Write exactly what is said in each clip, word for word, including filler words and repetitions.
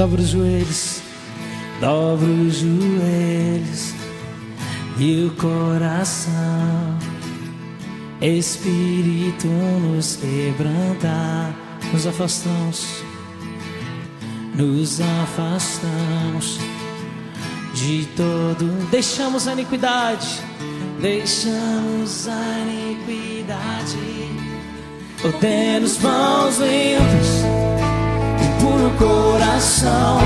Dobra os joelhos, dobra os joelhos e o coração. Espírito nos quebranta, nos afastamos, nos afastamos de todo. Deixamos a iniquidade, deixamos a iniquidade. Ordena-nos mãos limpas e puro coração.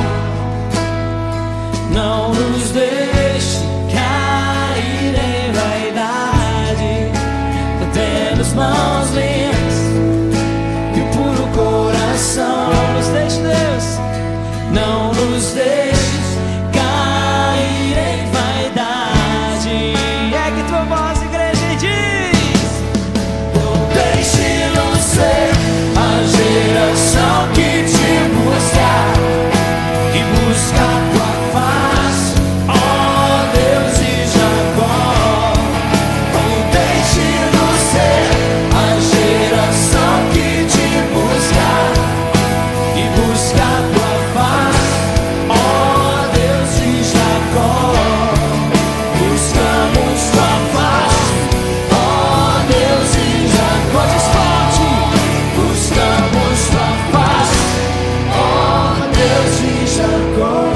Não nos deixe cair em vaidade. Ordena-nos mãos limpas e puro coração. Não nos deixe, Deus, não nos deixe cair em vaidade. É que tua voz, igreja, e diz: não deixe-nos ser a geração que te busca, que busca a tua face, ó Deus de Jacó. Não deixe-nos ser a geração que te busca, que busca a tua face, ó Deus de Jacó. Buscamos tua face, ó Deus de Jacó. Diz forte: buscamos tua face, ó Deus de Jacó.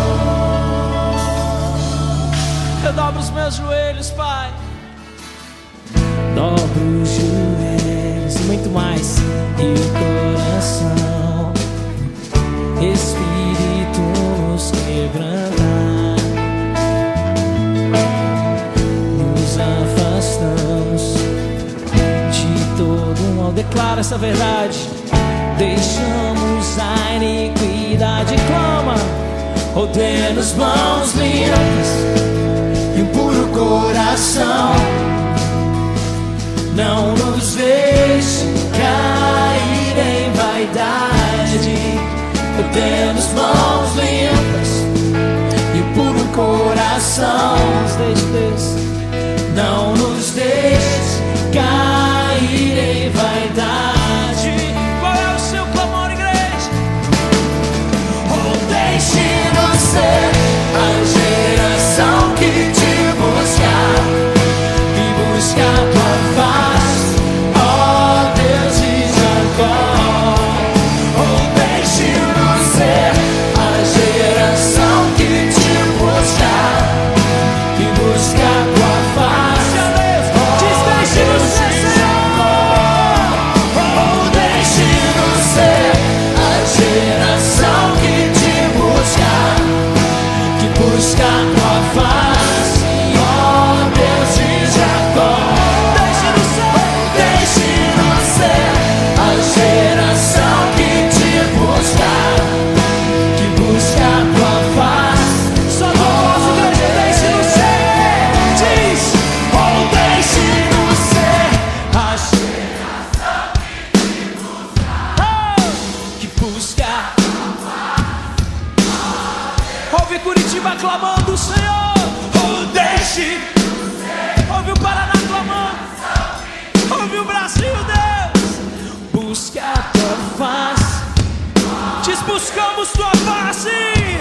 Eu dobro os meus joelhos, Pai. Dobro os joelhos e muito mais. E o coração, Espírito nos quebranta, nos afastamos de todo mal. Declara essa verdade. Deixamos a iniquidade. Clama: ordena-nos mãos limpas e um puro coração. Não nos deixe cair em vaidade. Ordena-nos mãos limpas e um puro coração. Nos deixe, Deus, não nos deixe cair em vaidade. Qual é o seu clamor, igreja? Oh, deixe-nos ser a geração que te busca, que busca a tua face, ó Deus de Jacó. Oh, deixe-nos ser a geração que te busca, que busca a tua face, ó Deus de Jacó. Oh, deixe-nos ser a geração que te busca, que busca a tua face, ó Deus de Jacó. Deixe-nos ser, deixe-nos ser a geração que te busca, que busca a tua face. Só tua voz, igreja, deixe-nos ser. Diz: oh, deixe-nos ser a geração que te busca, que busca. Ouve Curitiba clamando, Senhor. Oh, deixe. Ouve o Paraná clamando. Ouve o Brasil, Deus. Busca a tua face. Diz: buscamos tua face.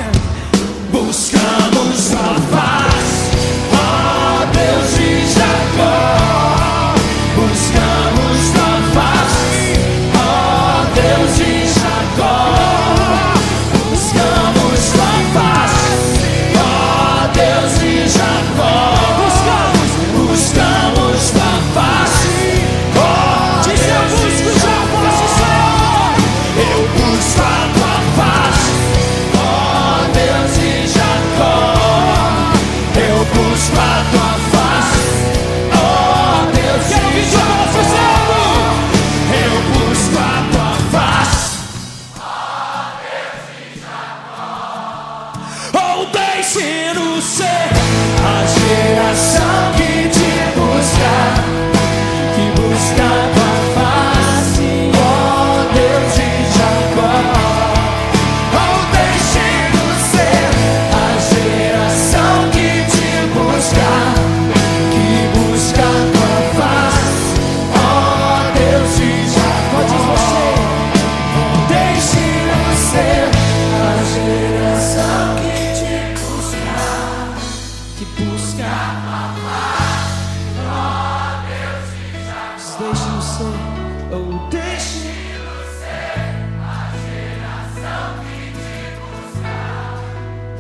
Buscamos tua face, ó Deus de Jacó. Buscamos tua face, ó Deus de Jacó. Buscamos tua face, ó Deus de Jacó. Buscamos, buscamos tua face, ó Deus de Jacó. Diz: eu busco tua face, Senhor. Eu busco a tua face, ó Deus de Jacó. Eu busco a tua face, ó Deus de Jacó. Quero ouvir tua voz dizendo: eu busco a tua face, ó Deus de Jacó. Oh, deixe-nos ser a geração que te busca, que busca a tua face, ó Deus de Jacó. Oh, deixe-nos ser a geração que te busca, que busca a tua face, ó Deus de Jacó. Diz você: oh, deixe-nos ser a geração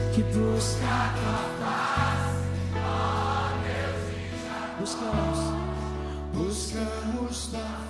que busca tua face, ó Deus, e já buscamos, buscamos tua face.